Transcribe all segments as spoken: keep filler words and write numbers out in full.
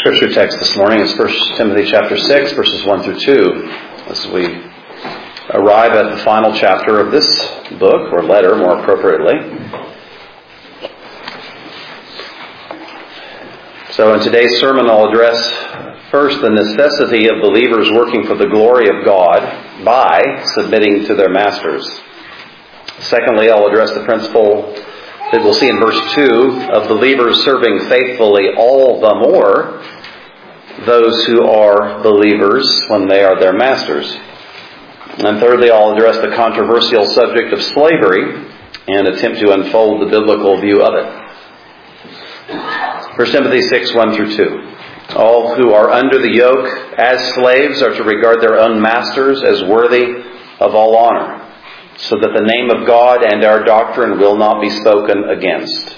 Scripture text this morning is First Timothy chapter six, verses one through two, as we arrive at the final chapter of this book, or letter more appropriately. So in today's sermon I'll address first the necessity of believers working for the glory of God by submitting to their masters. Secondly, I'll address the principle that we'll see in verse two of believers serving faithfully all the more those who are believers when they are their masters. And thirdly, I'll address the controversial subject of slavery and attempt to unfold the biblical view of it. First Timothy six, one through two. All who are under the yoke as slaves are to regard their own masters as worthy of all honor, so that the name of God and our doctrine will not be spoken against.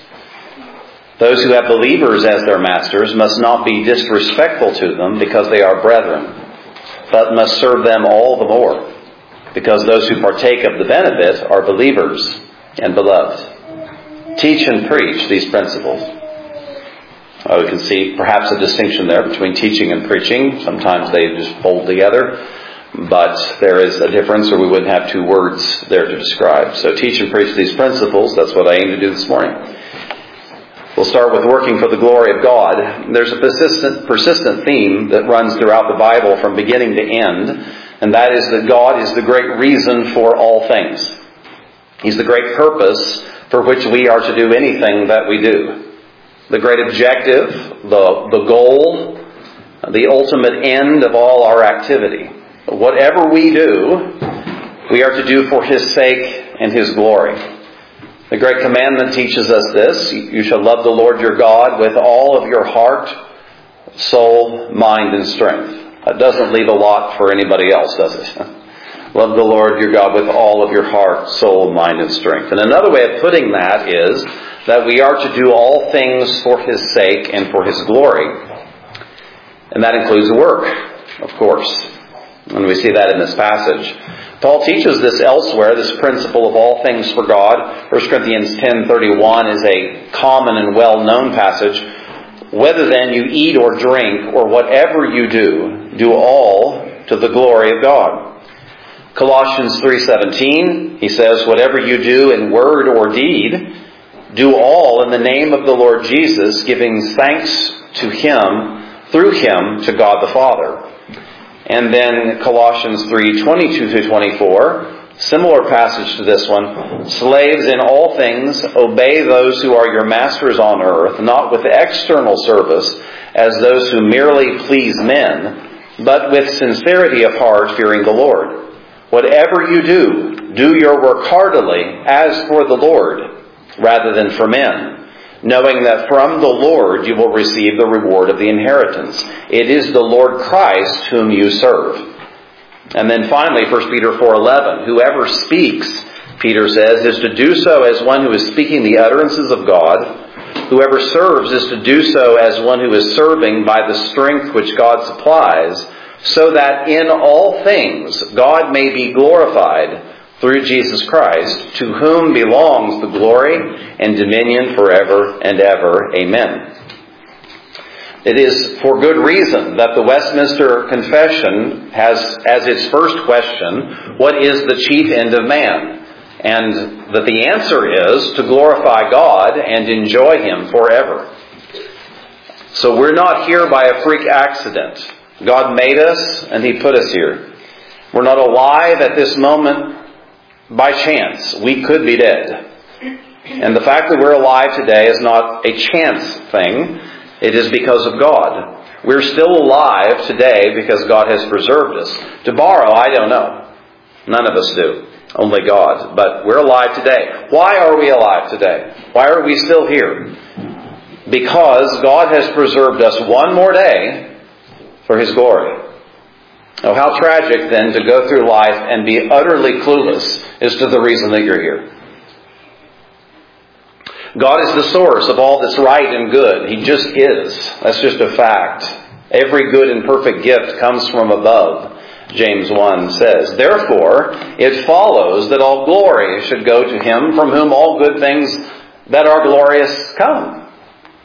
Those who have believers as their masters must not be disrespectful to them because they are brethren, but must serve them all the more, because those who partake of the benefit are believers and beloved. Teach and preach these principles. Oh, we can see perhaps a distinction there between teaching and preaching. Sometimes they just fold together. But there is a difference, or we wouldn't have two words there to describe. So teach and preach these principles. That's what I aim to do this morning. We'll start with working for the glory of God. There's a persistent, persistent theme that runs throughout the Bible from beginning to end, and that is that God is the great reason for all things. He's the great purpose for which we are to do anything that we do. The great objective, the, the goal, the ultimate end of all our activity. Whatever we do, we are to do for His sake and His glory. The Great Commandment teaches us this. You shall love the Lord your God with all of your heart, soul, mind, and strength. That doesn't leave a lot for anybody else, does it? Love the Lord your God with all of your heart, soul, mind, and strength. And another way of putting that is that we are to do all things for His sake and for His glory. And that includes work, of course. And we see that in this passage. Paul teaches this elsewhere, this principle of all things for God. First Corinthians ten thirty-one is a common and well-known passage. Whether then you eat or drink or whatever you do, do all to the glory of God. Colossians three seventeen, he says, whatever you do in word or deed, do all in the name of the Lord Jesus, giving thanks to Him, through Him, to God the Father. And then Colossians three twenty-two through twenty-four, similar passage to this one. Slaves, in all things, obey those who are your masters on earth, not with external service, as those who merely please men, but with sincerity of heart, fearing the Lord. Whatever you do, do your work heartily, as for the Lord, rather than for men, knowing that from the Lord you will receive the reward of the inheritance. It is the Lord Christ whom you serve. And then finally, First Peter four eleven, whoever speaks, Peter says, is to do so as one who is speaking the utterances of God. Whoever serves is to do so as one who is serving by the strength which God supplies, so that in all things God may be glorified through Jesus Christ, to whom belongs the glory and dominion forever and ever. Amen. It is for good reason that the Westminster Confession has as its first question, what is the chief end of man? And that the answer is to glorify God and enjoy Him forever. So we're not here by a freak accident. God made us and He put us here. We're not alive at this moment by chance. We could be dead. And the fact that we're alive today is not a chance thing. It is because of God. We're still alive today because God has preserved us. Tomorrow, I don't know. None of us do. Only God. But we're alive today. Why are we alive today? Why are we still here? Because God has preserved us one more day for His glory. Oh, how tragic then to go through life and be utterly clueless as to the reason that you're here. God is the source of all that's right and good. He just is. That's just a fact. Every good and perfect gift comes from above, James one says. Therefore, it follows that all glory should go to Him from whom all good things that are glorious come.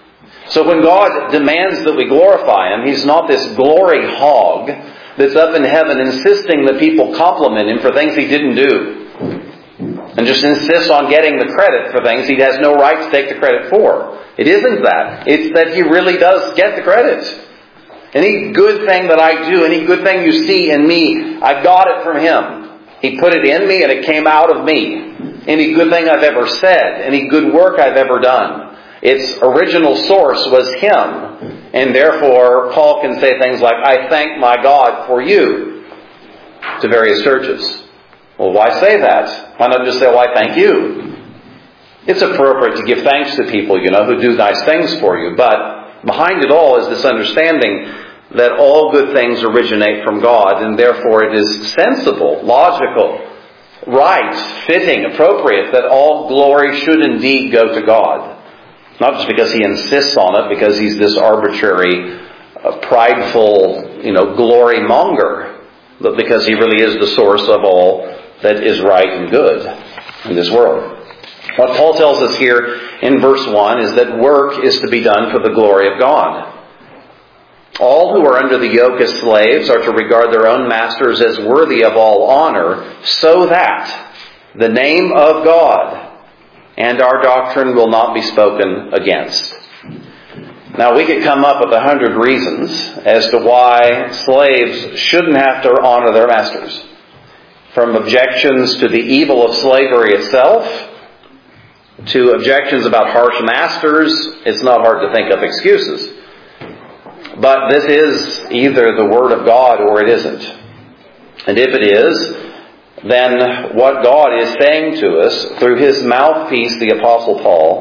So when God demands that we glorify Him, He's not this glory hog that's up in heaven insisting that people compliment Him for things He didn't do. And just insists on getting the credit for things He has no right to take the credit for. It isn't that. It's that He really does get the credit. Any good thing that I do, any good thing you see in me, I got it from Him. He put it in me and it came out of me. Any good thing I've ever said, any good work I've ever done, its original source was Him. And therefore, Paul can say things like, I thank my God for you, to various churches. Well, why say that? Why not just say, well, I thank you? It's appropriate to give thanks to people, you know, who do nice things for you. But behind it all is this understanding that all good things originate from God, and therefore it is sensible, logical, right, fitting, appropriate that all glory should indeed go to God. Not just because He insists on it, because He's this arbitrary, uh, prideful, you know, glory monger, but because He really is the source of all that is right and good in this world. What Paul tells us here in verse one is that work is to be done for the glory of God. All who are under the yoke as slaves are to regard their own masters as worthy of all honor, so that the name of God and our doctrine will not be spoken against. Now, we could come up with a hundred reasons as to why slaves shouldn't have to honor their masters. From objections to the evil of slavery itself, to objections about harsh masters, it's not hard to think of excuses. But this is either the Word of God or it isn't. And if it is, then what God is saying to us through His mouthpiece, the Apostle Paul,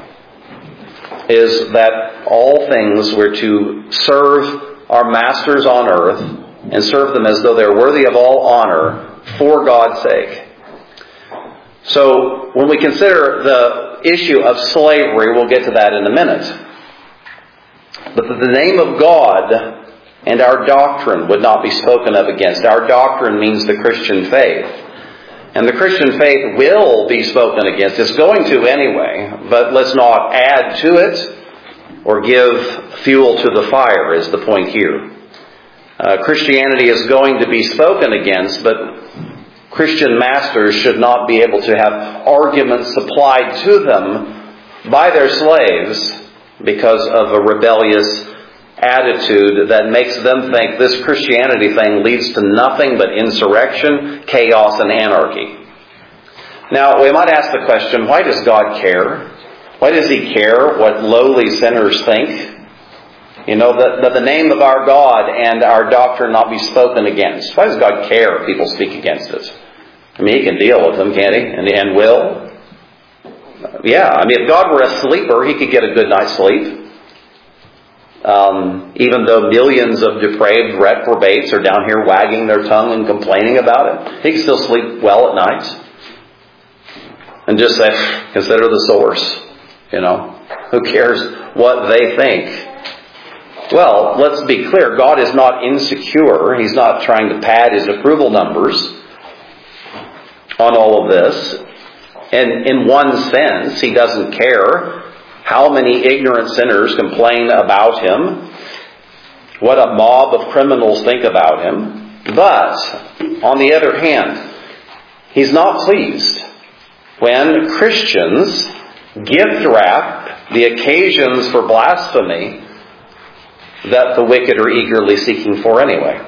is that all things we're to serve our masters on earth and serve them as though they're worthy of all honor for God's sake. So when we consider the issue of slavery, we'll get to that in a minute. But that the name of God and our doctrine would not be spoken of against. Our doctrine means the Christian faith. And the Christian faith will be spoken against. It's going to anyway, but let's not add to it or give fuel to the fire is the point here. Uh, Christianity is going to be spoken against, but Christian masters should not be able to have arguments supplied to them by their slaves because of a rebellious attitude that makes them think this Christianity thing leads to nothing but insurrection, chaos, and anarchy. Now, we might ask the question, why does God care? Why does He care what lowly sinners think? You know, that, that the name of our God and our doctrine not be spoken against. Why does God care if people speak against it? I mean, He can deal with them, can't He? And, and will. Yeah, I mean, if God were a sleeper, He could get a good night's sleep. Um, even though millions of depraved reprobates are down here wagging their tongue and complaining about it, He can still sleep well at night. And just say, consider the source. You know, who cares what they think? Well, let's be clear. God is not insecure. He's not trying to pad His approval numbers on all of this. And in one sense, He doesn't care how many ignorant sinners complain about Him, what a mob of criminals think about Him. But, on the other hand, He's not pleased when Christians gift wrap the occasions for blasphemy that the wicked are eagerly seeking for anyway.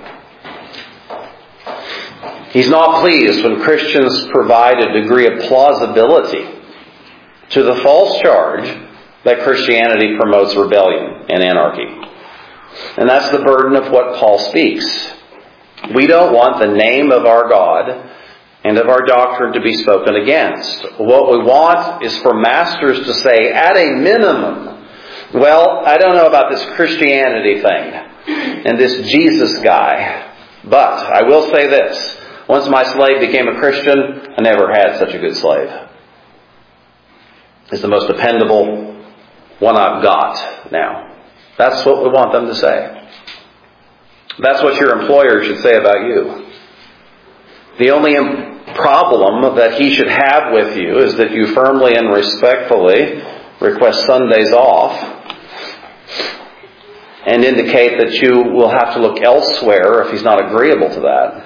He's not pleased when Christians provide a degree of plausibility to the false charge that Christianity promotes rebellion and anarchy. And that's the burden of what Paul speaks. We don't want the name of our God and of our doctrine to be spoken against. What we want is for masters to say, at a minimum, well, I don't know about this Christianity thing and this Jesus guy, but I will say this. Once my slave became a Christian, I never had such a good slave. He's the most dependable one I've got now. That's what we want them to say. That's what your employer should say about you. The only problem that he should have with you is that you firmly and respectfully request Sundays off and indicate that you will have to look elsewhere if he's not agreeable to that.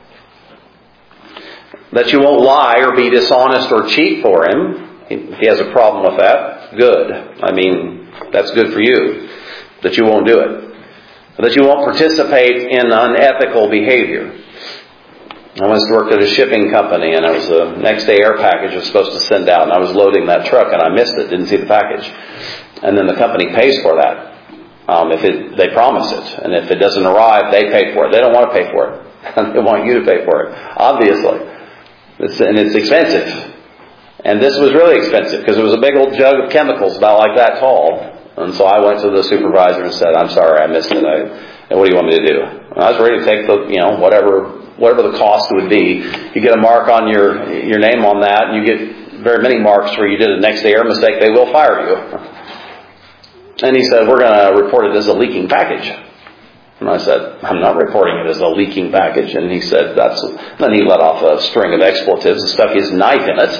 That you won't lie or be dishonest or cheat for him. If he has a problem with that, good. I mean, that's good for you. That you won't do it. That you won't participate in unethical behavior. I once worked at a shipping company, and it was the next day air package I was supposed to send out, and I was loading that truck, and I missed it, didn't see the package. And then the company pays for that. Um, if it, they promise it. And if it doesn't arrive, they pay for it. They don't want to pay for it. They want you to pay for it, obviously. It's, and it's expensive. And this was really expensive because it was a big old jug of chemicals about like that tall. And so I went to the supervisor and said, I'm sorry, I missed it. I, and what do you want me to do? And I was ready to take the, you know, whatever whatever the cost would be. You get a mark on your your name on that, and you get very many marks where you did a next day air mistake, they will fire you. And he said, we're going to report it as a leaking package. And I said, I'm not reporting it as a leaking package. And he said, that's. Then he let off a string of expletives and stuck his knife in it.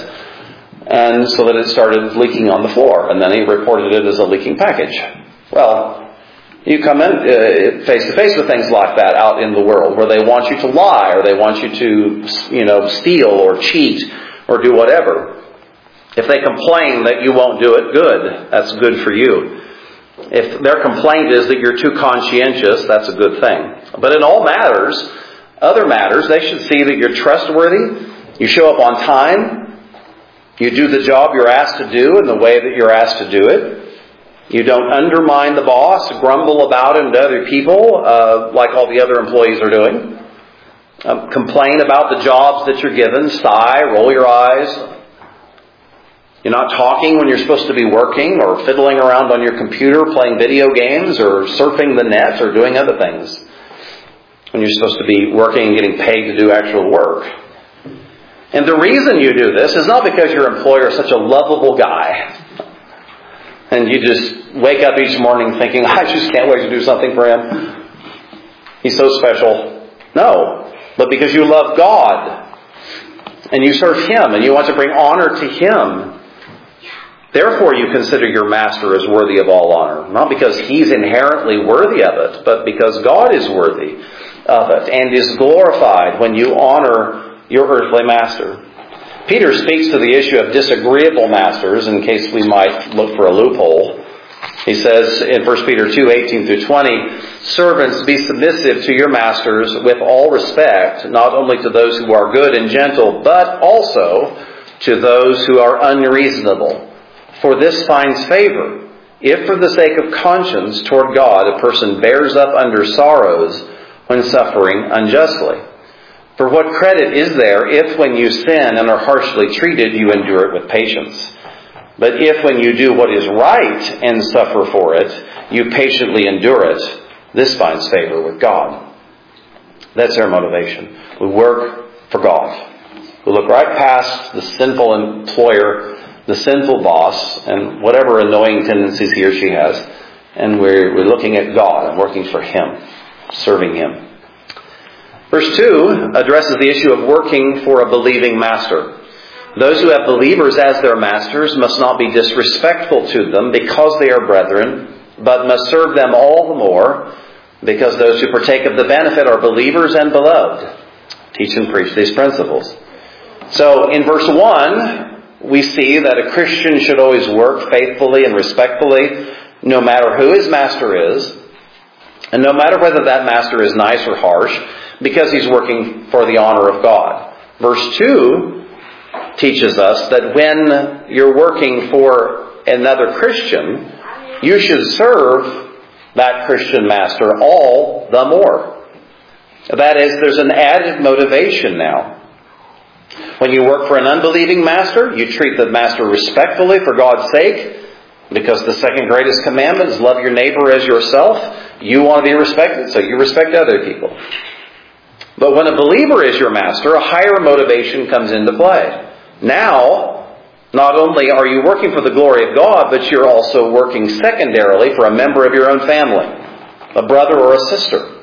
And so that it started leaking on the floor. And then he reported it as a leaking package. Well, you come in uh, face to face with things like that out in the world where they want you to lie or they want you to, you know, steal or cheat or do whatever. If they complain that you won't do it, good. That's good for you. If their complaint is that you're too conscientious, that's a good thing. But in all matters, other matters, they should see that you're trustworthy, you show up on time, you do the job you're asked to do in the way that you're asked to do it, you don't undermine the boss, grumble about him to other people uh, like all the other employees are doing, um, complain about the jobs that you're given, sigh, roll your eyes. You're not talking when you're supposed to be working or fiddling around on your computer playing video games or surfing the net or doing other things when you're supposed to be working and getting paid to do actual work. And the reason you do this is not because your employer is such a lovable guy and you just wake up each morning thinking, I just can't wait to do something for him. He's so special. No, but because you love God and you serve Him and you want to bring honor to Him. Therefore, you consider your master as worthy of all honor. Not because he's inherently worthy of it, but because God is worthy of it and is glorified when you honor your earthly master. Peter speaks to the issue of disagreeable masters in case we might look for a loophole. He says in First Peter two, eighteen through twenty, servants, be submissive to your masters with all respect, not only to those who are good and gentle, but also to those who are unreasonable. For this finds favor, if for the sake of conscience toward God a person bears up under sorrows when suffering unjustly. For what credit is there if when you sin and are harshly treated you endure it with patience? But if when you do what is right and suffer for it, you patiently endure it, this finds favor with God. That's our motivation. We work for God. We look right past the sinful employer, the sinful boss, and whatever annoying tendencies he or she has, and we're, we're looking at God and working for Him, serving Him. Verse two addresses the issue of working for a believing master. Those who have believers as their masters must not be disrespectful to them because they are brethren, but must serve them all the more because those who partake of the benefit are believers and beloved. Teach and preach these principles. So in verse one, we see that a Christian should always work faithfully and respectfully, no matter who his master is, and no matter whether that master is nice or harsh, because he's working for the honor of God. Verse two teaches us that when you're working for another Christian, you should serve that Christian master all the more. That is, there's an added motivation now. When you work for an unbelieving master, you treat the master respectfully for God's sake, because the second greatest commandment is love your neighbor as yourself. You want to be respected, so you respect other people. But when a believer is your master, a higher motivation comes into play. Now, not only are you working for the glory of God, but you're also working secondarily for a member of your own family, a brother or a sister.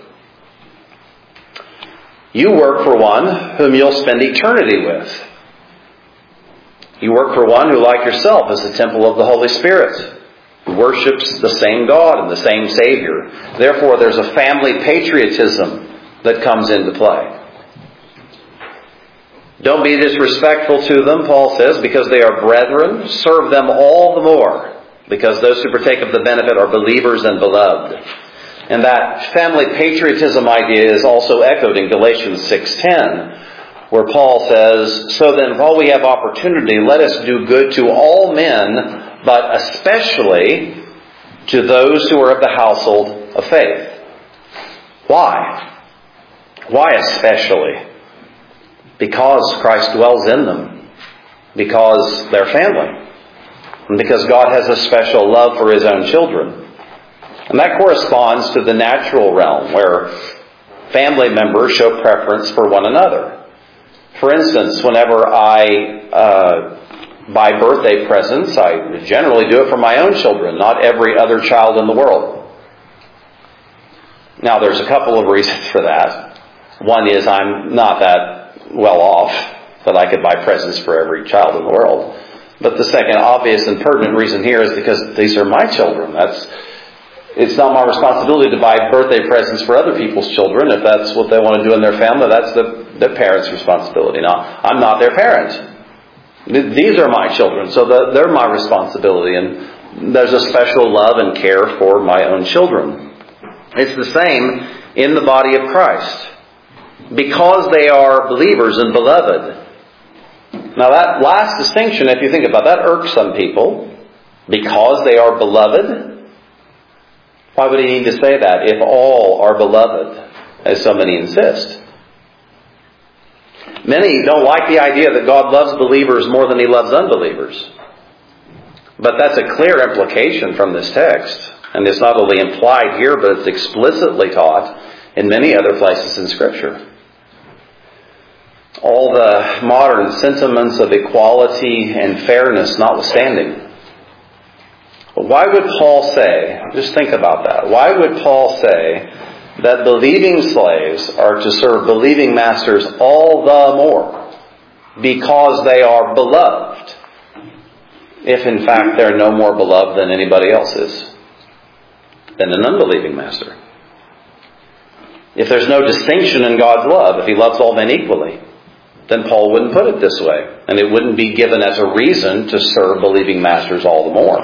You work for one whom you'll spend eternity with. You work for one who, like yourself, is the temple of the Holy Spirit. worships the same God and the same Savior. Therefore, there's a family patriotism that comes into play. Don't be disrespectful to them, Paul says, because they are brethren. Serve them all the more, because those who partake of the benefit are believers and beloved. And that family patriotism idea is also echoed in Galatians six ten, where Paul says, "So then, while we have opportunity, let us do good to all men, but especially to those who are of the household of faith." Why? Why especially? Because Christ dwells in them. Because they're family. And because God has a special love for His own children. And that corresponds to the natural realm, where family members show preference for one another. For instance, whenever I uh, buy birthday presents, I generally do it for my own children, not every other child in the world. Now, there's a couple of reasons for that. One is I'm not that well off that I could buy presents for every child in the world. But the second obvious and pertinent reason here is because these are my children. That's It's not my responsibility to buy birthday presents for other people's children. If that's what they want to do in their family, that's the, the parent's responsibility. Now, I'm not their parent. These are my children, so the, they're my responsibility. And there's a special love and care for my own children. It's the same in the body of Christ. Because they are believers and beloved. Now that last distinction, if you think about that, irks some people. Because they are beloved. Why would he need to say that if all are beloved, as so many insist? Many don't like the idea that God loves believers more than He loves unbelievers. But that's a clear implication from this text. And it's not only implied here, but it's explicitly taught in many other places in Scripture. All the modern sentiments of equality and fairness notwithstanding. But why would Paul say, just think about that, why would Paul say that believing slaves are to serve believing masters all the more because they are beloved, if in fact they're no more beloved than anybody else is, than an unbelieving master? If there's no distinction in God's love, if He loves all men equally, then Paul wouldn't put it this way. And it wouldn't be given as a reason to serve believing masters all the more.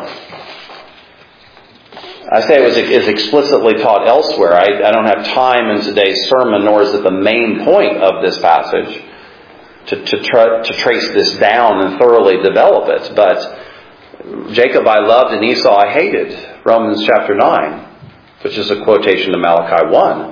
I say it was is explicitly taught elsewhere. I, I don't have time in today's sermon, nor is it the main point of this passage, to, to, try, to trace this down and thoroughly develop it. But Jacob I loved and Esau I hated. Romans chapter nine, which is a quotation to Malachi one.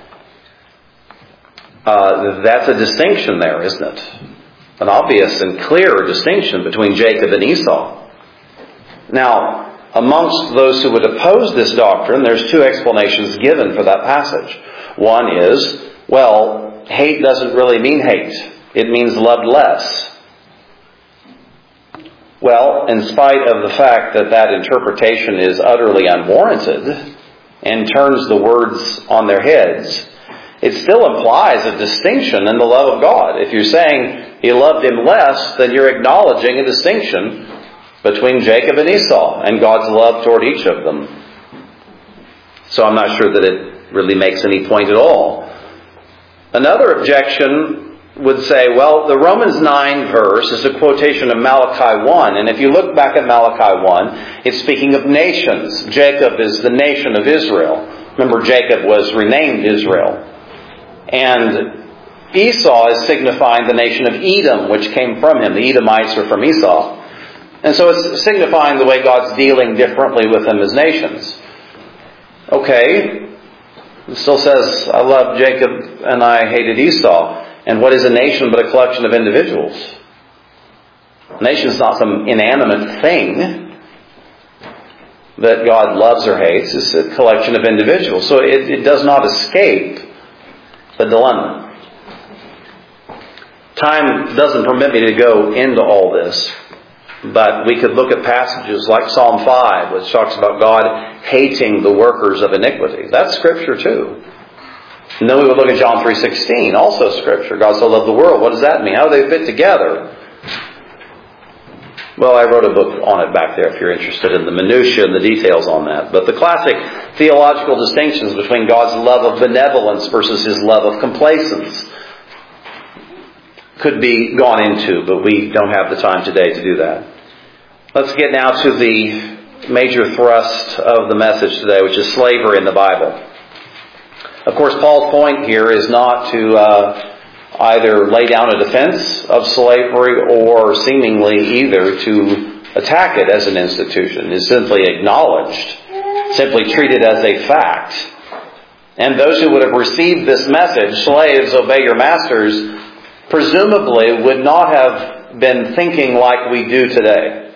Uh, that's a distinction there, isn't it? An obvious and clear distinction between Jacob and Esau. Now, amongst those who would oppose this doctrine, there's two explanations given for that passage. One is, well, hate doesn't really mean hate. It means loved less. Well, in spite of the fact that that interpretation is utterly unwarranted and turns the words on their heads, it still implies a distinction in the love of God. If you're saying He loved him less, then you're acknowledging a distinction between Jacob and Esau and God's love toward each of them. So I'm not sure that it really makes any point at all. Another objection would say, well, the Romans nine verse is a quotation of Malachi one. And if you look back at Malachi one, it's speaking of nations. Jacob is the nation of Israel. Remember, Jacob was renamed Israel. And Esau is signifying the nation of Edom, which came from him. The Edomites are from Esau. And so it's signifying the way God's dealing differently with them as nations. Okay. It still says, I loved Jacob and I hated Esau. And what is a nation but a collection of individuals? A nation is not some inanimate thing that God loves or hates. It's a collection of individuals. So it, it does not escape the dilemma. Time doesn't permit me to go into all this, but we could look at passages like Psalm five, which talks about God hating the workers of iniquity. That's Scripture too. And then we would look at John three sixteen, also Scripture. God so loved the world. What does that mean? How do they fit together? Well, I wrote a book on it back there if you're interested in the minutiae and the details on that. But the classic theological distinctions between God's love of benevolence versus His love of complacence could be gone into, but we don't have the time today to do that. Let's get now to the major thrust of the message today, which is slavery in the Bible. Of course, Paul's point here is not to uh, either lay down a defense of slavery or seemingly either to attack it as an institution. It's simply acknowledged, simply treated as a fact. And those who would have received this message, slaves, obey your masters, presumably would not have been thinking like we do today.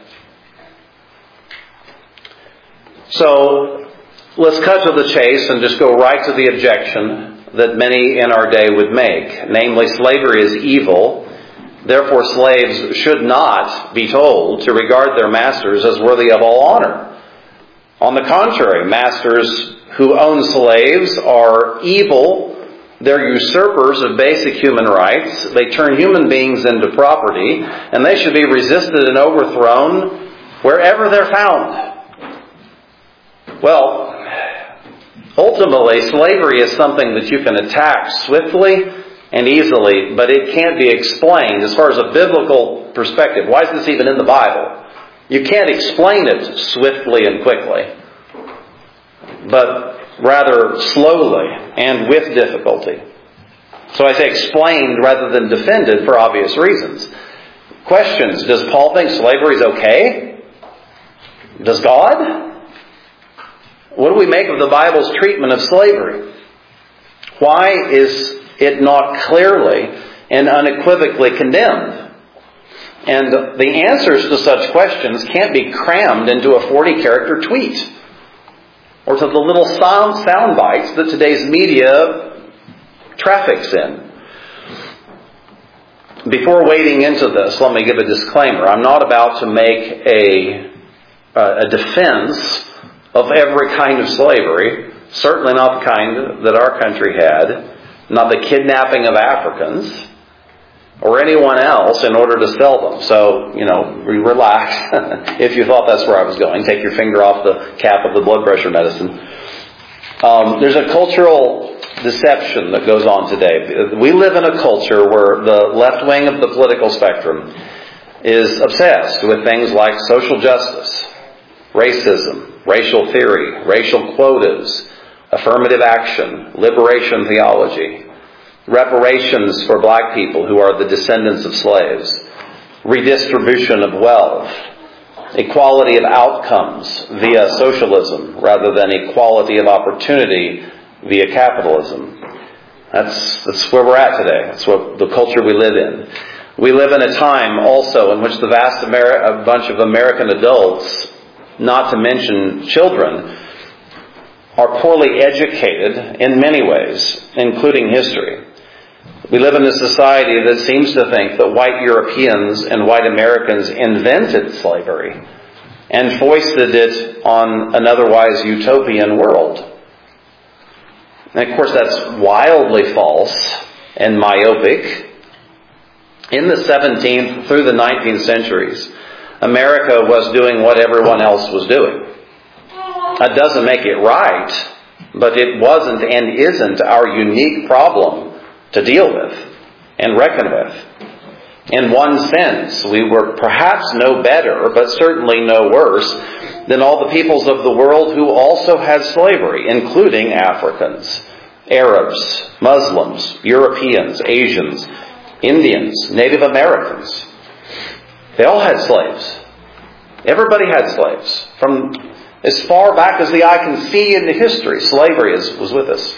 So, let's cut to the chase and just go right to the objection that many in our day would make. Namely, slavery is evil. Therefore, slaves should not be told to regard their masters as worthy of all honor. On the contrary, masters who own slaves are evil. They're usurpers of basic human rights. They turn human beings into property, and they should be resisted and overthrown wherever they're found. Well, ultimately, slavery is something that you can attack swiftly and easily, but it can't be explained as far as a biblical perspective. Why is this even in the Bible? You can't explain it swiftly and quickly, but rather slowly and with difficulty. So I say explained rather than defended for obvious reasons. Questions. Does Paul think slavery is okay? Does God? What do we make of the Bible's treatment of slavery? Why is it not clearly and unequivocally condemned? And the answers to such questions can't be crammed into a forty-character tweet or to the little sound, sound bites that today's media traffics in. Before wading into this, let me give a disclaimer. I'm not about to make a, uh, a defense of every kind of slavery, certainly not the kind that our country had, not the kidnapping of Africans, or anyone else in order to sell them. So, you know, relax. If you thought that's where I was going, take your finger off the cap of the blood pressure medicine. Um, there's a cultural deception that goes on today. We live in a culture where the left wing of the political spectrum is obsessed with things like social justice, racism, racial theory, racial quotas, affirmative action, liberation theology, reparations for black people who are the descendants of slaves, redistribution of wealth, equality of outcomes via socialism rather than equality of opportunity via capitalism. That's, that's where we're at today. That's what the culture we live in. We live in a time also in which the vast Ameri- a bunch of American adults, not to mention children, are poorly educated in many ways, including history. We live in a society that seems to think that white Europeans and white Americans invented slavery and foisted it on an otherwise utopian world. And of course that's wildly false and myopic. In the seventeenth through the nineteenth centuries, America was doing what everyone else was doing. That doesn't make it right, but it wasn't and isn't our unique problem to deal with and reckon with. In one sense, we were perhaps no better, but certainly no worse than all the peoples of the world who also had slavery, including Africans, Arabs, Muslims, Europeans, Asians, Indians, Native Americans. They all had slaves. Everybody had slaves. From as far back as the eye can see in the history, slavery is, was with us.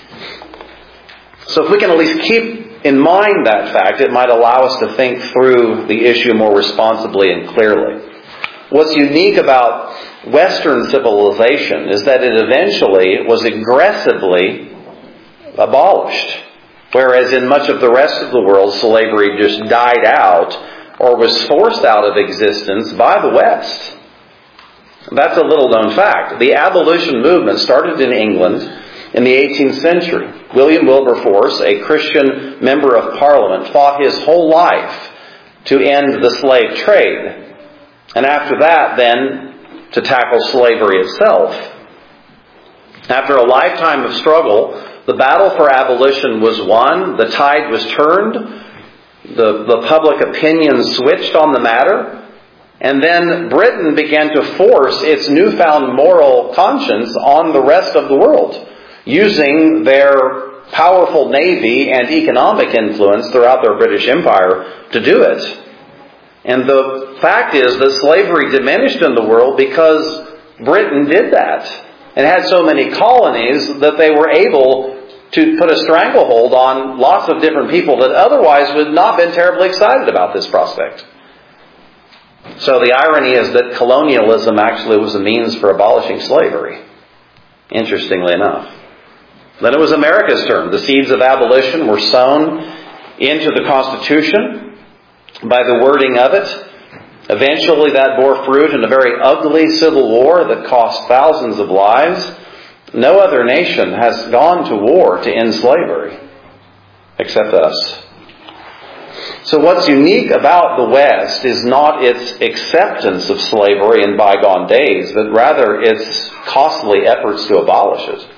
So if we can at least keep in mind that fact, it might allow us to think through the issue more responsibly and clearly. What's unique about Western civilization is that it eventually was aggressively abolished, whereas in much of the rest of the world, slavery just died out or was forced out of existence by the West. That's a little-known fact. The abolition movement started in England in the eighteenth century. William Wilberforce, a Christian member of Parliament, fought his whole life to end the slave trade. And after that, then, to tackle slavery itself. After a lifetime of struggle, the battle for abolition was won, the tide was turned, the, the public opinion switched on the matter, and then Britain began to force its newfound moral conscience on the rest of the world, using their powerful navy and economic influence throughout their British Empire to do it. And the fact is that slavery diminished in the world because Britain did that and had so many colonies that they were able to put a stranglehold on lots of different people that otherwise would not have been terribly excited about this prospect. So the irony is that colonialism actually was a means for abolishing slavery, interestingly enough. Then it was America's turn. The seeds of abolition were sown into the Constitution by the wording of it. Eventually that bore fruit in a very ugly civil war that cost thousands of lives. No other nation has gone to war to end slavery except us. So what's unique about the West is not its acceptance of slavery in bygone days, but rather its costly efforts to abolish it.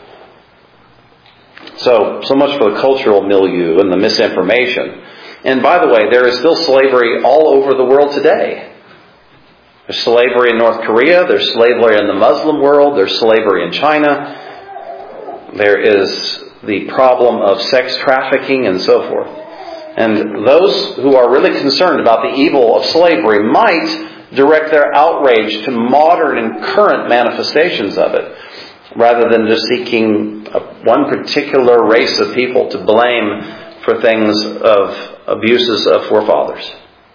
So, so much for the cultural milieu and the misinformation. And by the way, there is still slavery all over the world today. There's slavery in North Korea, there's slavery in the Muslim world, there's slavery in China. There is the problem of sex trafficking and so forth. And those who are really concerned about the evil of slavery might direct their outrage to modern and current manifestations of it, rather than just seeking one particular race of people to blame for things of abuses of forefathers.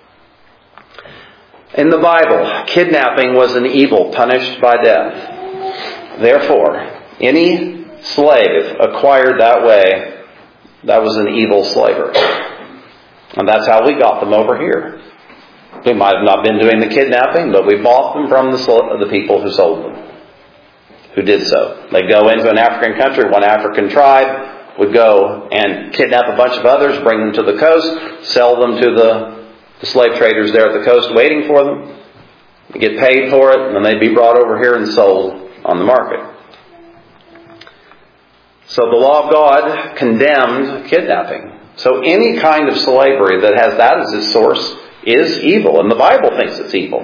In the Bible, kidnapping was an evil punished by death. Therefore, any slave acquired that way, that was an evil slaver. And that's how we got them over here. We might have not been doing the kidnapping, but we bought them from the, the people who sold them, who did so. They'd go into an African country, one African tribe would go and kidnap a bunch of others, bring them to the coast, sell them to the, the slave traders there at the coast waiting for them. They get paid for it, and then they'd be brought over here and sold on the market. So the law of God condemned kidnapping. So any kind of slavery that has that as its source is evil, and the Bible thinks it's evil.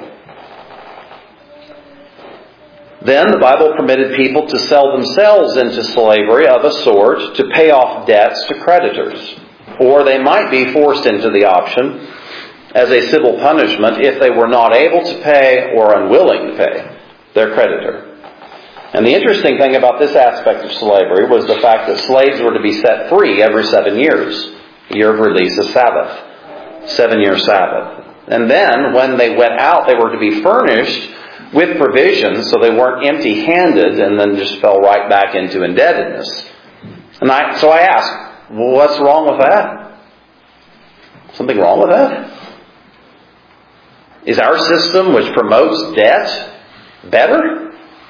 Then the Bible permitted people to sell themselves into slavery of a sort to pay off debts to creditors. Or they might be forced into the option as a civil punishment if they were not able to pay or unwilling to pay their creditor. And the interesting thing about this aspect of slavery was the fact that slaves were to be set free every seven years. Year of release of Sabbath. Seven-year Sabbath. And then when they went out, they were to be furnished with provisions so they weren't empty-handed and then just fell right back into indebtedness. And I, so I asked, well, what's wrong with that? Something wrong with that? Is our system, which promotes debt, better?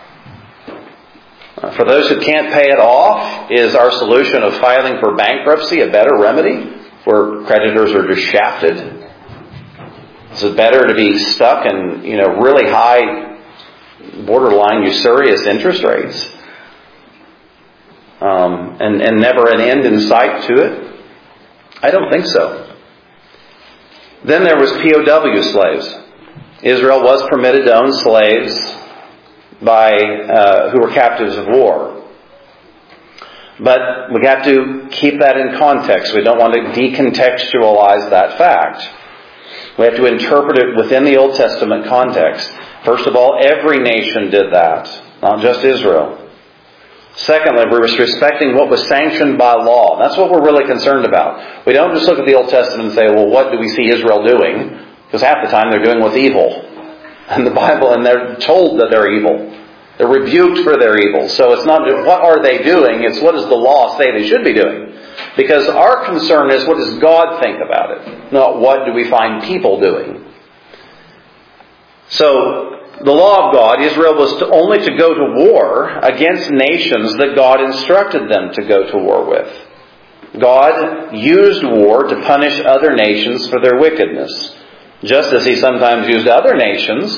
For those who can't pay it off, is our solution of filing for bankruptcy a better remedy where creditors are just shafted? Is it better to be stuck in, you know, really high, borderline usurious interest rates um, and, and never an end in sight to it? I don't think so. Then there was P O W slaves. Israel was permitted to own slaves by uh, who were captives of war. But we have to keep that in context. We don't want to decontextualize that fact. We have to interpret it within the Old Testament context. First of all, every nation did that, not just Israel. Secondly, we're respecting what was sanctioned by law. That's what we're really concerned about. We don't just look at the Old Testament and say, well, what do we see Israel doing? Because half the time they're doing what's evil. And the Bible, and they're told that they're evil. They're rebuked for their evil. So it's not what are they doing, it's what does the law say they should be doing. Because our concern is what does God think about it, not what do we find people doing. So the law of God, Israel was to only to go to war against nations that God instructed them to go to war with. God used war to punish other nations for their wickedness, just as He sometimes used other nations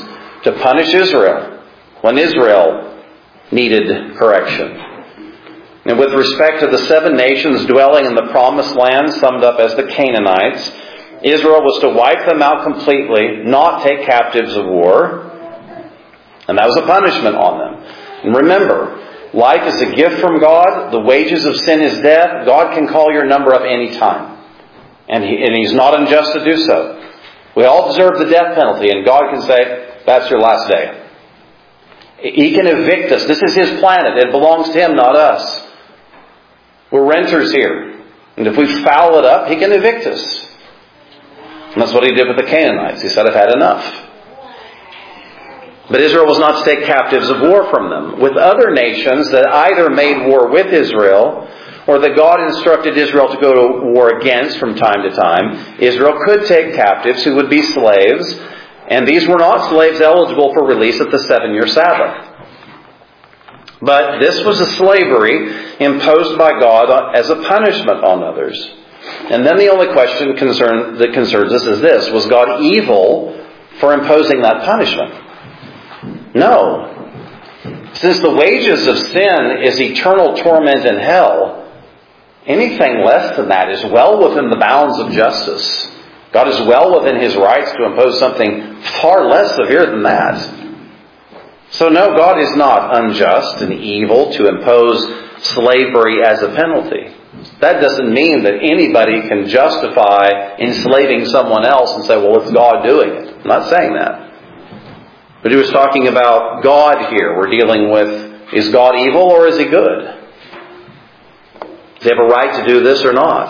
to punish Israel when Israel needed correction. And with respect to the seven nations dwelling in the promised land, summed up as the Canaanites, Israel was to wipe them out completely, not take captives of war. And that was a punishment on them. And remember, life is a gift from God. The wages of sin is death. God can call your number up any time. And, he, and He's not unjust to do so. We all deserve the death penalty, and God can say, that's your last day. He can evict us. This is His planet. It belongs to Him, not us. We're renters here. And if we foul it up, He can evict us. And that's what He did with the Canaanites. He said, I've had enough. But Israel was not to take captives of war from them. With other nations that either made war with Israel or that God instructed Israel to go to war against from time to time, Israel could take captives who would be slaves, and these were not slaves eligible for release at the seven-year Sabbath. But this was a slavery imposed by God as a punishment on others. And then the only question concern, that concerns us is this: was God evil for imposing that punishment? No. Since the wages of sin is eternal torment in hell, anything less than that is well within the bounds of justice. God is well within His rights to impose something far less severe than that. So no, God is not unjust and evil to impose slavery as a penalty. That doesn't mean that anybody can justify enslaving someone else and say, well, it's God doing it. I'm not saying that. But he was talking about God here. We're dealing with, is God evil or is He good? Does He have a right to do this or not?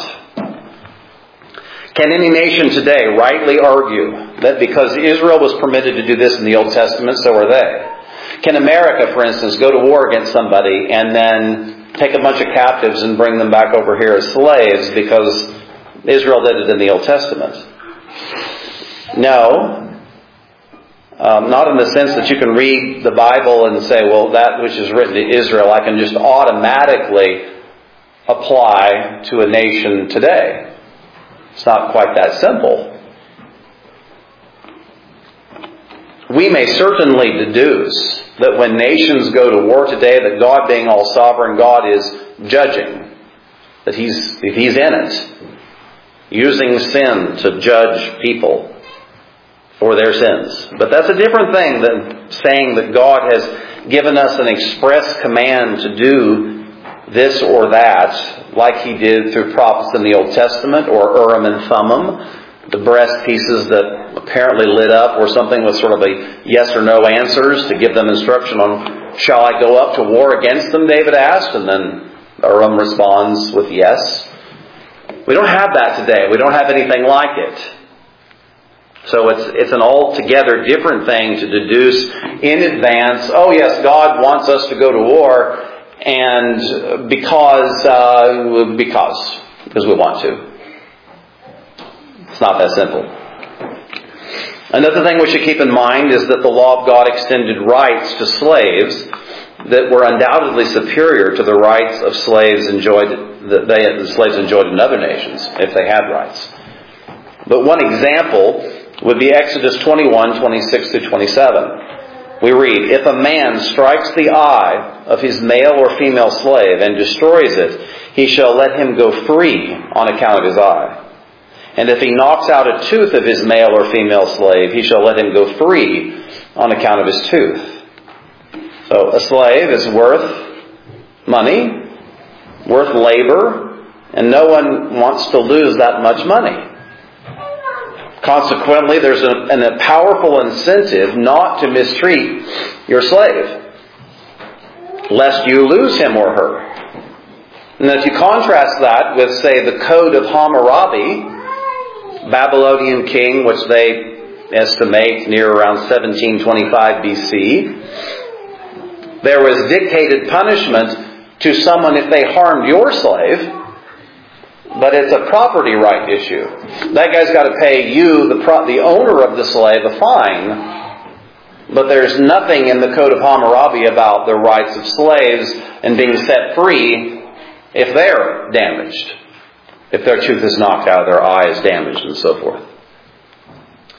Can any nation today rightly argue that because Israel was permitted to do this in the Old Testament, so are they? Can America, for instance, go to war against somebody and then take a bunch of captives and bring them back over here as slaves because Israel did it in the Old Testament? No. Um, not in the sense that you can read the Bible and say, well, that which is written to Israel, I can just automatically apply to a nation today. It's not quite that simple. We may certainly deduce that when nations go to war today, that God, being all sovereign, God is judging. That He's, He's in it. Using sin to judge people for their sins. But that's a different thing than saying that God has given us an express command to do this or that, like He did through prophets in the Old Testament, or Urim and Thummim, the breast pieces that apparently lit up or something with sort of a yes or no answers to give them instruction on, shall I go up to war against them, David asked, and then Urim responds with yes. We don't have that today. We don't have anything like it. So it's it's an altogether different thing to deduce in advance, oh yes, God wants us to go to war, and because, uh, because, because we want to. It's not that simple. Another thing we should keep in mind is that the law of God extended rights to slaves that were undoubtedly superior to the rights of slaves enjoyed that they the slaves enjoyed in other nations, if they had rights. But one example would be Exodus twenty-one, twenty-six through twenty-seven. We read, if a man strikes the eye of his male or female slave and destroys it, he shall let him go free on account of his eye. And if he knocks out a tooth of his male or female slave, he shall let him go free on account of his tooth. So a slave is worth money, worth labor, and no one wants to lose that much money. Consequently, there's a, an, a powerful incentive not to mistreat your slave, lest you lose him or her. And if you contrast that with, say, the Code of Hammurabi, Babylonian king, which they estimate near around seventeen twenty-five B C, there was dictated punishment to someone if they harmed your slave, but it's a property right issue. That guy's got to pay you, the pro- the owner of the slave, a fine, but there's nothing in the Code of Hammurabi about the rights of slaves and being set free if they're damaged. If their tooth is knocked out, their eye is damaged, and so forth.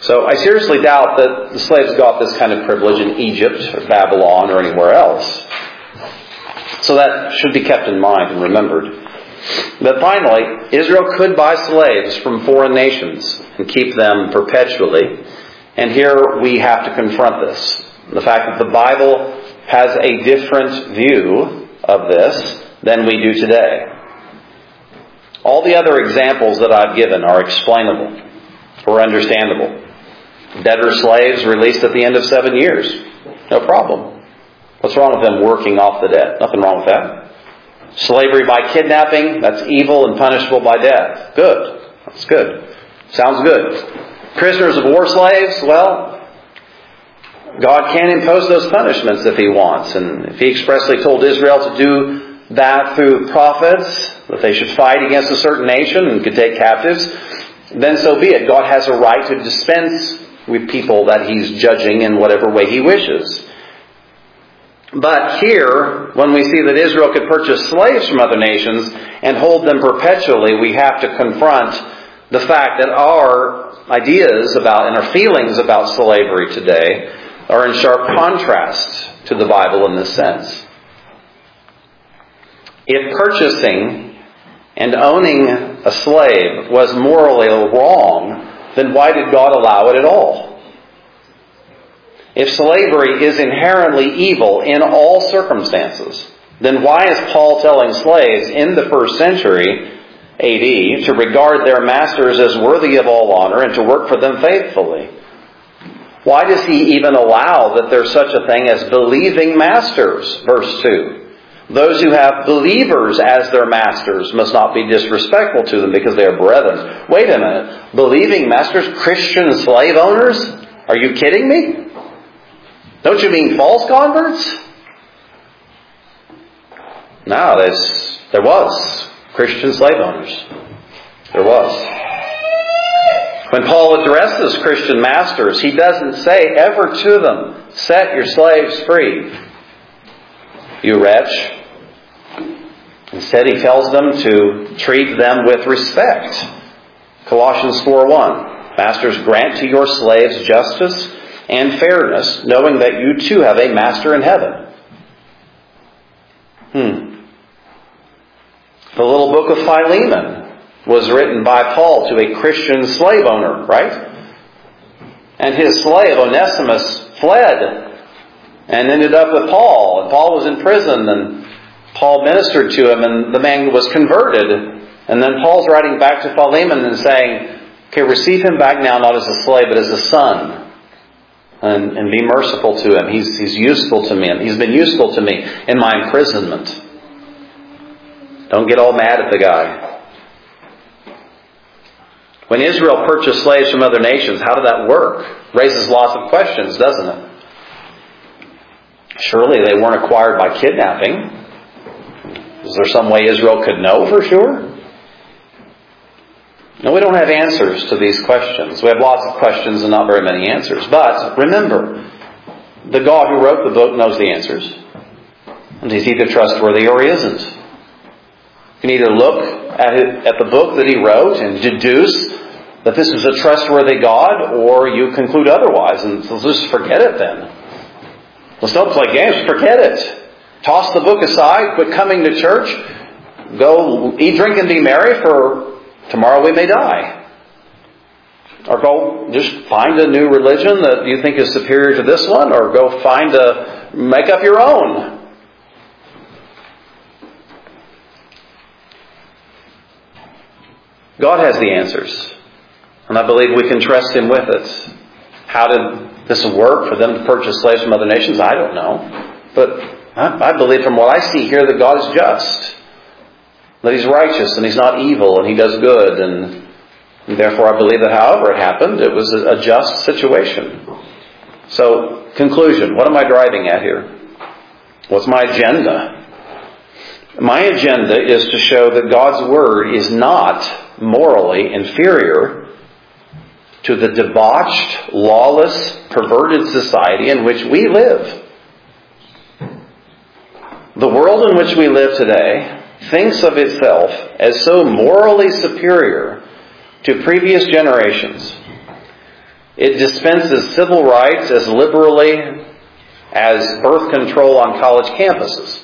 So I seriously doubt that the slaves got this kind of privilege in Egypt or Babylon or anywhere else. So that should be kept in mind and remembered. But finally, Israel could buy slaves from foreign nations and keep them perpetually. And here we have to confront this. The fact that the Bible has a different view of this than we do today. All the other examples that I've given are explainable or understandable. Debtor slaves released at the end of seven years. No problem. What's wrong with them working off the debt? Nothing wrong with that. Slavery by kidnapping, that's evil and punishable by death. Good. That's good. Sounds good. Prisoners of war slaves, well, God can impose those punishments if He wants. And if He expressly told Israel to do that through prophets, that they should fight against a certain nation and could take captives, then so be it. God has a right to dispense with people that He's judging in whatever way He wishes. But here, when we see that Israel could purchase slaves from other nations and hold them perpetually, we have to confront the fact that our ideas about and our feelings about slavery today are in sharp contrast to the Bible in this sense. If purchasing and owning a slave was morally wrong, then why did God allow it at all? If slavery is inherently evil in all circumstances, then why is Paul telling slaves in the first century A D to regard their masters as worthy of all honor and to work for them faithfully? Why does he even allow that there's such a thing as believing masters? Verse two. Those who have believers as their masters must not be disrespectful to them because they are brethren. Wait a minute. Believing masters, Christian slave owners? Are you kidding me? Don't you mean false converts? No, there's, there was Christian slave owners. There was. When Paul addresses Christian masters, he doesn't say ever to them, set your slaves free, you wretch. Instead, he tells them to treat them with respect. Colossians four one, masters, grant to your slaves justice and fairness, knowing that you too have a master in heaven. Hmm. The little book of Philemon was written by Paul to a Christian slave owner, right? And his slave, Onesimus, fled and ended up with Paul. And Paul was in prison, and Paul ministered to him, and the man was converted. And then Paul's writing back to Philemon and saying, okay, receive him back now, not as a slave, but as a son. And, and be merciful to him. He's, he's useful to me. He's been useful to me in my imprisonment. Don't get all mad at the guy. When Israel purchased slaves from other nations, how did that work? Raises lots of questions, doesn't it? Surely they weren't acquired by kidnapping. Is there some way Israel could know for sure? No, we don't have answers to these questions. We have lots of questions and not very many answers. But remember, the God who wrote the book knows the answers. And He's either trustworthy or He isn't. You can either look at, it, at the book that He wrote and deduce that this is a trustworthy God, or you conclude otherwise. And so just forget it then. Let's don't play games. Forget it. Toss the book aside. Quit coming to church. Go eat, drink, and be merry, for tomorrow we may die. Or go just find a new religion that you think is superior to this one, or go find a, make up your own. God has the answers. And I believe we can trust Him with it. How did this work for them to purchase slaves from other nations? I don't know. But I, I believe from what I see here that God is just. That He's righteous and He's not evil and He does good. And, and therefore I believe that however it happened, it was a, a just situation. So, conclusion. What am I driving at here? What's my agenda? My agenda is to show that God's Word is not morally inferior to the debauched, lawless, perverted society in which we live. The world in which we live today thinks of itself as so morally superior to previous generations It dispenses civil rights as liberally as birth control on college campuses.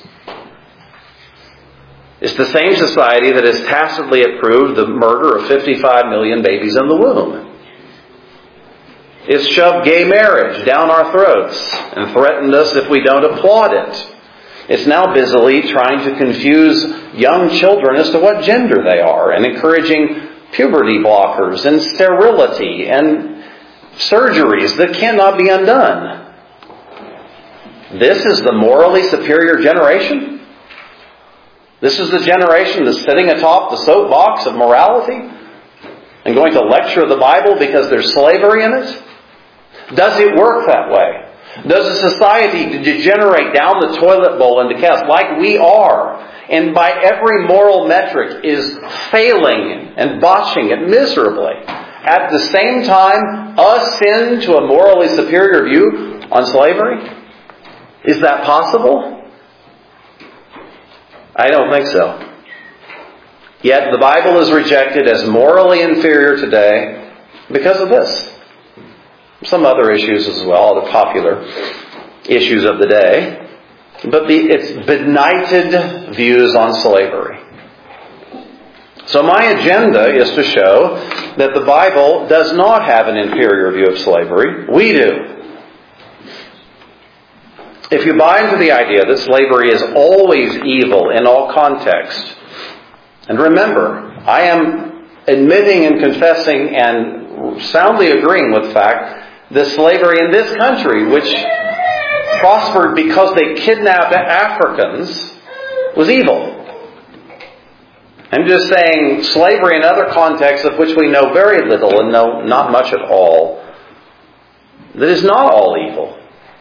It's the same society that has tacitly approved the murder of fifty-five million babies in the womb. It's shoved gay marriage down our throats and threatened us if we don't applaud it. It's now busily trying to confuse young children as to what gender they are and encouraging puberty blockers and sterility and surgeries that cannot be undone. This is the morally superior generation? This is the generation that's sitting atop the soapbox of morality and going to lecture the Bible because there's slavery in it? Does it work that way? Does a society degenerate down the toilet bowl into chaos like we are, and by every moral metric is failing and botching it miserably? At the same time, ascend to a morally superior view on slavery? Is that possible? I don't think so. Yet the Bible is rejected as morally inferior today because of this. Some other issues as well, the popular issues of the day. But the, its benighted views on slavery. So my agenda is to show that the Bible does not have an inferior view of slavery. We do. If you buy into the idea that slavery is always evil in all contexts, and remember, I am admitting and confessing and soundly agreeing with the fact that slavery in this country, which prospered because they kidnapped Africans, was evil. I'm just saying slavery in other contexts of which we know very little and know not much at all, that is not all evil.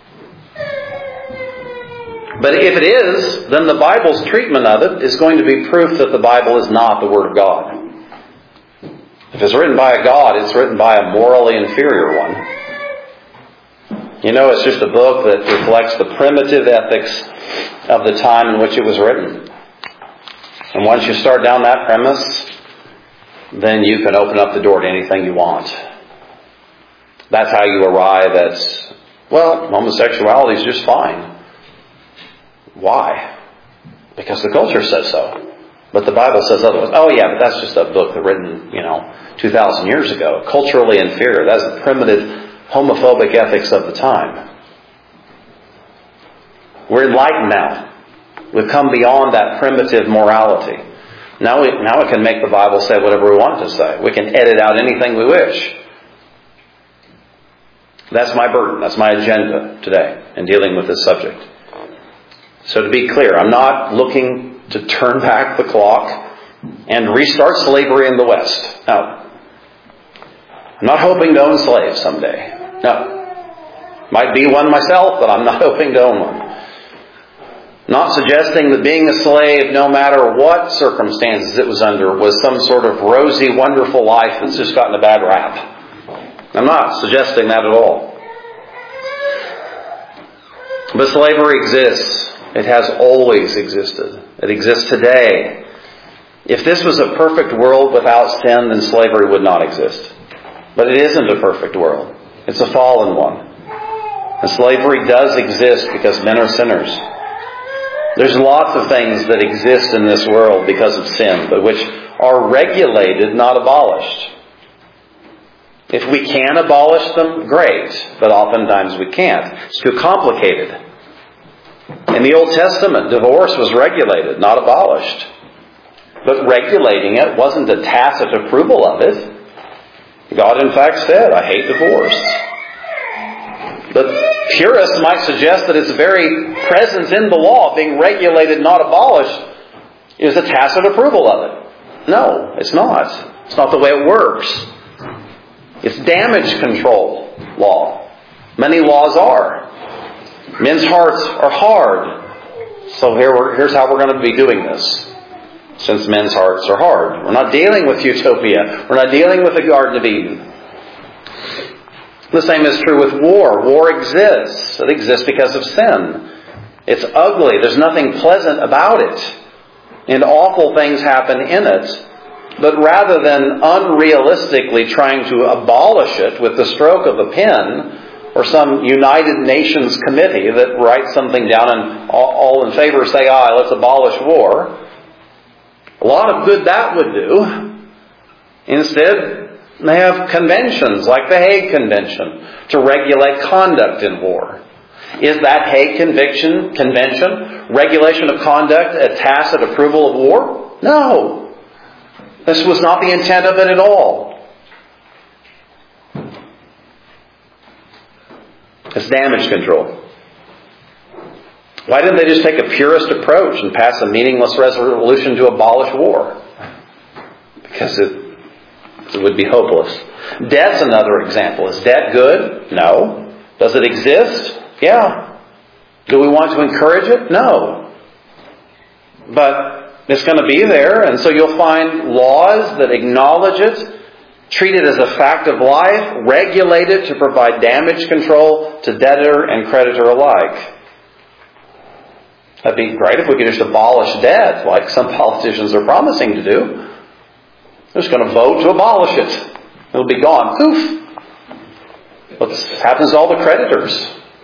But if it is, then the Bible's treatment of it is going to be proof that the Bible is not the Word of God. If it's written by a God, it's written by a morally inferior one. You know, it's just a book that reflects the primitive ethics of the time in which it was written. And once you start down that premise, then you can open up the door to anything you want. That's how you arrive at, well, homosexuality is just fine. Why? Because the culture says so. But the Bible says otherwise. Oh yeah, but that's just a book that written, you know, two thousand years ago. Culturally inferior. That's the primitive homophobic ethics of the time. We're enlightened now. We've come beyond that primitive morality. Now we, now we can make the Bible say whatever we want it to say. We can edit out anything we wish. That's my burden. That's my agenda today in dealing with this subject. So to be clear, I'm not looking to turn back the clock and restart slavery in the West. No. I'm not hoping to own slaves someday. No. Might be one myself, but I'm not hoping to own one. Not suggesting that being a slave, no matter what circumstances it was under, was some sort of rosy, wonderful life that's just gotten a bad rap. I'm not suggesting that at all. But slavery exists. It has always existed. It exists today. If this was a perfect world without sin, then slavery would not exist. But it isn't a perfect world. It's a fallen one. And slavery does exist because men are sinners. There's lots of things that exist in this world because of sin, but which are regulated, not abolished. If we can abolish them, great. But oftentimes we can't. It's too complicated. In the Old Testament, divorce was regulated, not abolished. But regulating it wasn't a tacit approval of it. God, in fact, said, I hate divorce. But purists might suggest that its very presence in the law, being regulated, not abolished, is a tacit approval of it. No, it's not. It's not the way it works. It's damage control law. Many laws are. Men's hearts are hard. So here we're, here's how we're going to be doing this. Since men's hearts are hard. We're not dealing with utopia. We're not dealing with the Garden of Eden. The same is true with war. War exists. It exists because of sin. It's ugly. There's nothing pleasant about it. And awful things happen in it. But rather than unrealistically trying to abolish it with the stroke of a pen, or some United Nations committee that writes something down and all in favor say, aye, let's abolish war. A lot of good that would do. Instead, they have conventions like the Hague Convention to regulate conduct in war. Is that Hague Convention, Convention, regulation of conduct, a tacit approval of war? No. This was not the intent of it at all. It's damage control. Why didn't they just take a purist approach and pass a meaningless resolution to abolish war? Because it, it would be hopeless. Debt's another example. Is debt good? No. Does it exist? Yeah. Do we want to encourage it? No. But it's going to be there, and so you'll find laws that acknowledge it, treat it as a fact of life, regulate it to provide damage control to debtor and creditor alike. That'd be great if we could just abolish debt, like some politicians are promising to do. They're just going to vote to abolish it. It'll be gone. Poof! What happens to all the creditors?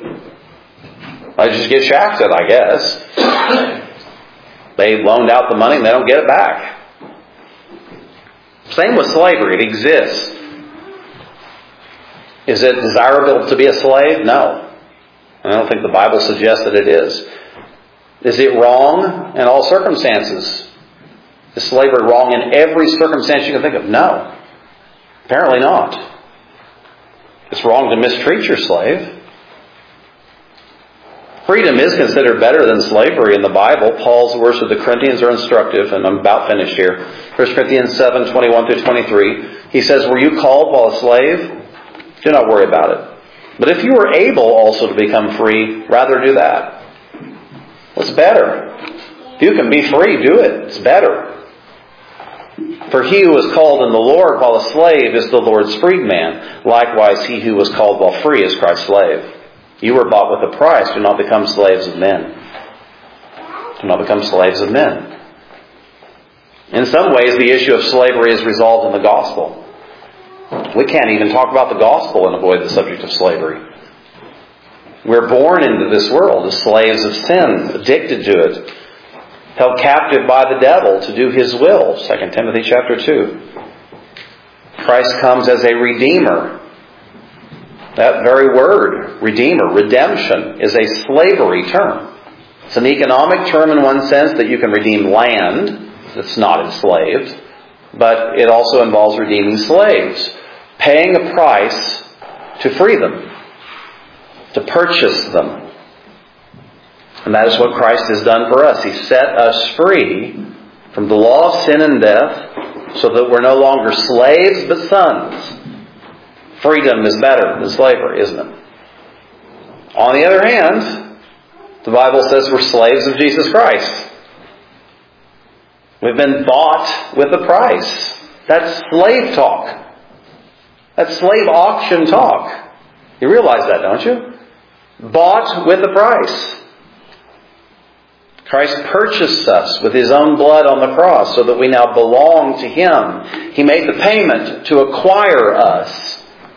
I just get shafted, I guess. They loaned out the money and they don't get it back. Same with slavery. It exists. Is it desirable to be a slave? No. I don't think the Bible suggests that it is. Is it wrong in all circumstances? Is slavery wrong in every circumstance you can think of? No. Apparently not. It's wrong to mistreat your slave. Freedom is considered better than slavery in the Bible. Paul's words to the Corinthians are instructive, and I'm about finished here. First Corinthians seven, twenty-one through twenty-three. He says, were you called while a slave? Do not worry about it. But if you were able also to become free, rather do that. What's better? If you can be free, do it. It's better. For he who was called in the Lord while a slave is the Lord's freedman. Likewise, he who was called while free is Christ's slave. You were bought with a price. Do not become slaves of men. Do not become slaves of men. In some ways, the issue of slavery is resolved in the gospel. We can't even talk about the gospel and avoid the subject of slavery. We're born into this world as slaves of sin, addicted to it, held captive by the devil to do his will. Second Timothy chapter two. Christ comes as a redeemer. That very word, redeemer, redemption, is a slavery term. It's an economic term in one sense that you can redeem land that's not enslaved, but it also involves redeeming slaves, paying a price to free them, to purchase them. And that is what Christ has done for us. He set us free from the law of sin and death so that we're no longer slaves but sons. Freedom is better than slavery, isn't it? On the other hand, the Bible says we're slaves of Jesus Christ. We've been bought with a price. That's slave talk. That's slave auction talk. You realize that, don't you? Bought with a price. Christ purchased us with His own blood on the cross so that we now belong to Him. He made the payment to acquire us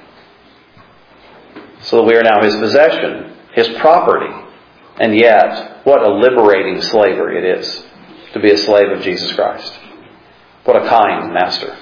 so that we are now His possession, His property. And yet, what a liberating slavery it is to be a slave of Jesus Christ. What a kind master.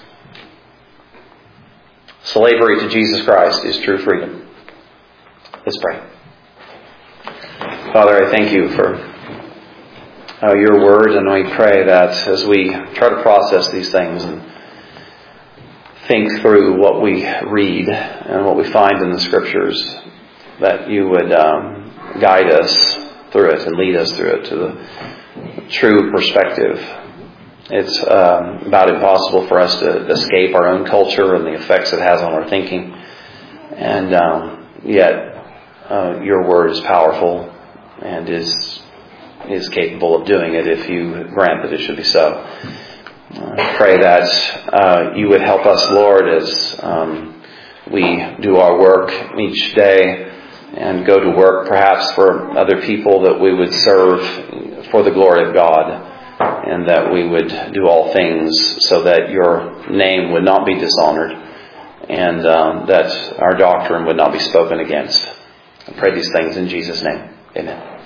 Slavery to Jesus Christ is true freedom. Let's pray. Father, I thank You for uh, Your Word, and we pray that as we try to process these things and think through what we read and what we find in the Scriptures, that You would um, guide us through it and lead us through it to the true perspective. It's um, about impossible for us to escape our own culture and the effects it has on our thinking. And um, yet, uh, Your Word is powerful and is is capable of doing it if You grant that it should be so. I pray that uh, You would help us, Lord, as um, we do our work each day and go to work perhaps for other people, that we would serve for the glory of God and that we would do all things so that your name would not be dishonored, and um, that our doctrine would not be spoken against. I pray these things in Jesus' name. Amen.